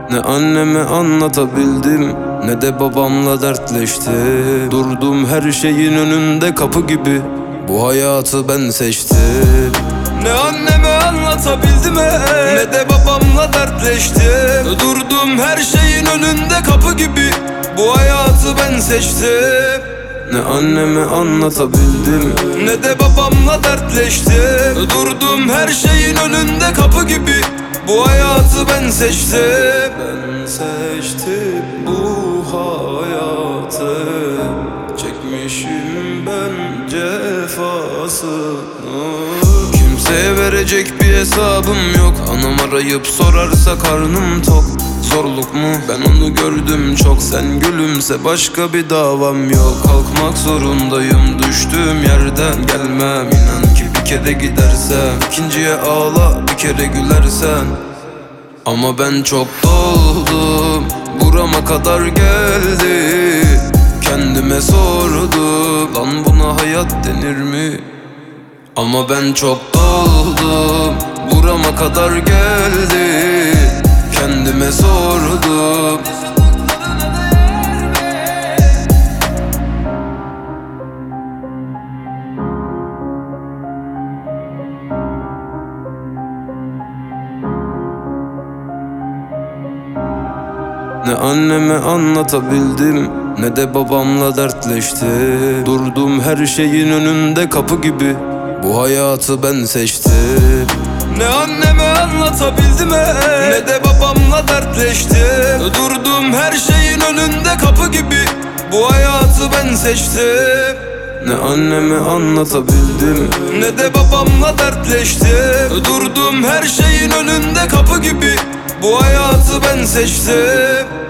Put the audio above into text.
Ne anneme anlatabildim, ne de babamla dertleştim. Durdum her şeyin önünde kapı gibi, bu hayatı ben seçtim. Ne anneme anlatabildim ne de babamla dertleştim. Durdum her şeyin önünde kapı gibi, bu hayatı ben seçtim. Ne anneme anlatabildim, ne de babamla dertleştim. Durdum her şeyin önünde kapı gibi, bu hayatı ben seçtim. Ben seçtim bu hayatı, çekmişim ben cefasını. Kimseye verecek bir hesabım yok. Anam arayıp sorarsa karnım tok. Zorluk mu? Ben onu gördüm çok. Sen gülümse başka bir davam yok. Kalkmak zorundayım düştüğüm yerden. Gelmem inan ki bir kere gidersem. İkinciye ağla bir kere gülersen. Ama ben çok doldum, burama kadar geldi. Kendime sordum, lan buna hayat denir mi? Ama ben çok doldum, burama kadar geldi. Kendime sordum. Ne anneme anlatabildim, ne de babamla dertleştim. Durdum her şeyin önünde kapı gibi, bu hayatı ben seçtim. Ne anneme anlatabildim ne de babamla dertleştim. Durdum her şeyin önünde kapı gibi, bu hayatı ben seçtim. Ne anneme anlatabildim, ne de babamla dertleştim. Durdum her şeyin önünde kapı gibi, bu hayatı ben seçtim.